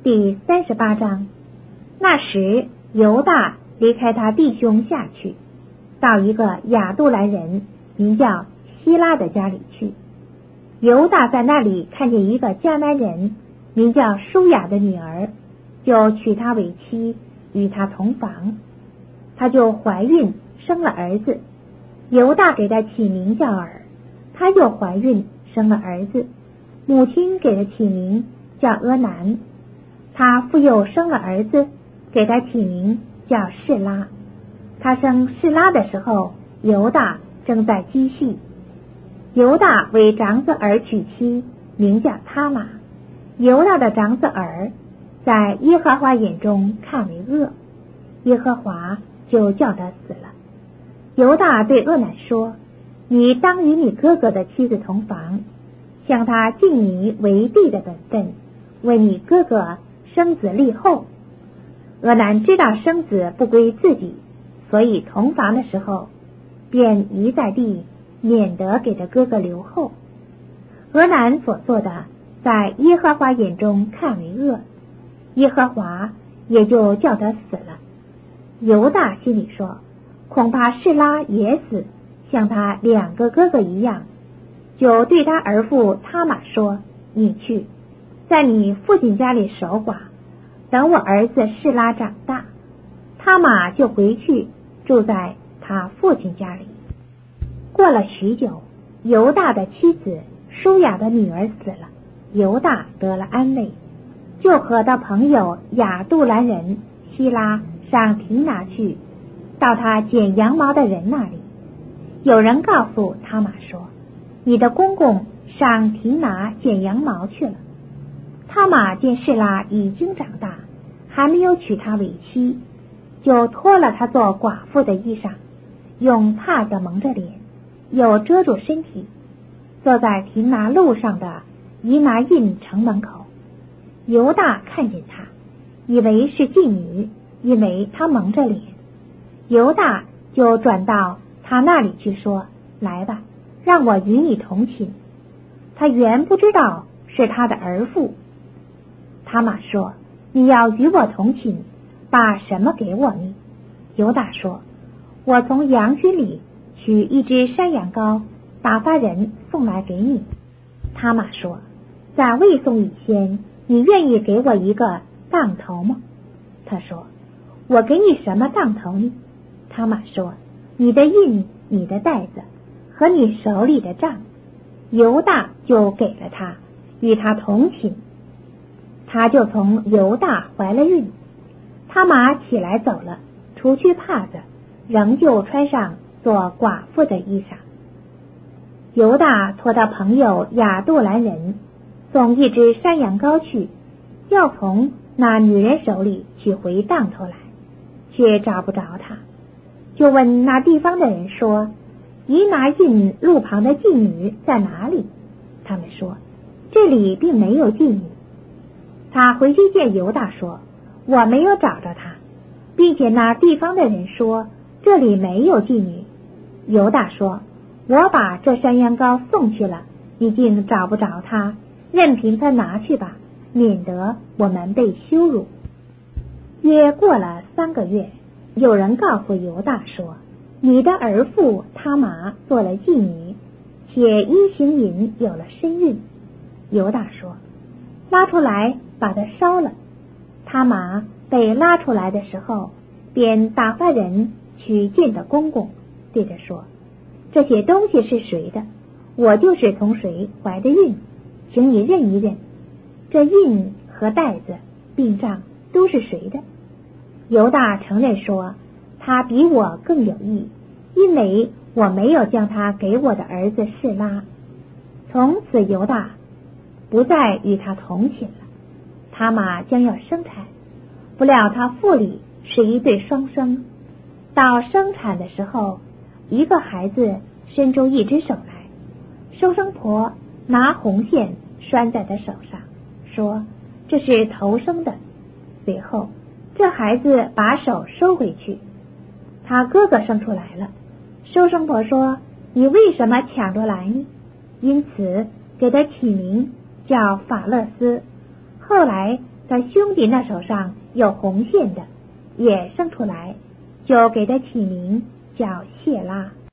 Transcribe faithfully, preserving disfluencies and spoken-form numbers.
第三十八章。那时犹大离开他弟兄下去，到一个亚杜兰人名叫希拉的家里去。犹大在那里看见一个迦南人名叫舒雅的女儿，就娶她为妻，与她同房。她就怀孕生了儿子，犹大给她起名叫尔。她又怀孕生了儿子，母亲给她起名叫俄南。她复又生了儿子，给他起名叫示拉。他生示拉的时候，犹大正在积蓄。犹大为长子尔娶妻，名叫他玛。犹大的长子尔在耶和华眼中看为恶，耶和华就叫他死了。犹大对俄南说：你当与你哥哥的妻子同房，向他尽你为弟的本分，为你哥哥生子立后。俄南知道生子不归自己，所以同房的时候便移在地，免得给他哥哥留后。俄南所做的，在耶和华眼中看为恶，耶和华也就叫他死了。犹大心里说：恐怕示拉也死，像他两个哥哥一样，就对他儿父他玛说：你去，在你父亲家里守寡，等我儿子示拉长大。他玛就回去住在他父亲家里。过了许久，犹大的妻子舒雅的女儿死了，犹大得了安慰，就和他朋友亚杜兰人希拉上亭拿去，到他剪羊毛的人那里。有人告诉他玛说：你的公公上亭拿剪羊毛去了。他玛见示拉已经长大，还没有娶她为妻，就脱了她做寡妇的衣裳，用帕子蒙着脸，又遮住身体，坐在亭拿路上的以拿印城门口。犹大看见她，以为是妓女，因为她蒙着脸。犹大就转到她那里去说：来吧，让我与你同寝。他原不知道是他的儿妇。他玛说：你要与我同寝，把什么给我呢？犹大说：我从羊群里取一只山羊羔，打发人送来给你。他玛说：在未送以前，你愿意给我一个当头吗？他说：我给你什么当头呢？他玛说：你的印，你的袋子和你手里的杖。犹大就给了他，与他同寝。他就从犹大怀了孕。他玛起来走了，除去帕子，仍旧穿上做寡妇的衣裳。犹大托他朋友亚杜兰人送一只山羊羔去，要从那女人手里取回当头来，却找不着他，就问那地方的人说：以拿印路旁的妓女在哪里？他们说：这里并没有妓女。他回去见犹大说：我没有找着她，并且那地方的人说这里没有妓女。犹大说：我把这山羊羔送去了，已经找不着她，任凭他拿去吧，免得我们被羞辱。约过了三个月，有人告诉犹大说：你的儿妇他玛做了妓女，且因行淫有了身孕。犹大说：拉出来把它烧了。他玛被拉出来的时候，便打发人去见的公公，对他说：这些东西是谁的？我就是从谁怀的孕，请你认一认，这印和袋子并账都是谁的？犹大承认说：他比我更有义，因为我没有将他给我的儿子示拉。从此犹大不再与他同寝了。他玛将要生产，不料他腹里是一对双生。到生产的时候，一个孩子伸出一只手来，收生婆拿红线拴在他手上，说：这是头生的。随后这孩子把手收回去。他哥哥生出来了，收生婆说：你为什么抢着来呢？因此给他起名叫法勒斯。后来他兄弟那手上有红线的也生出来，就给他起名叫谢拉。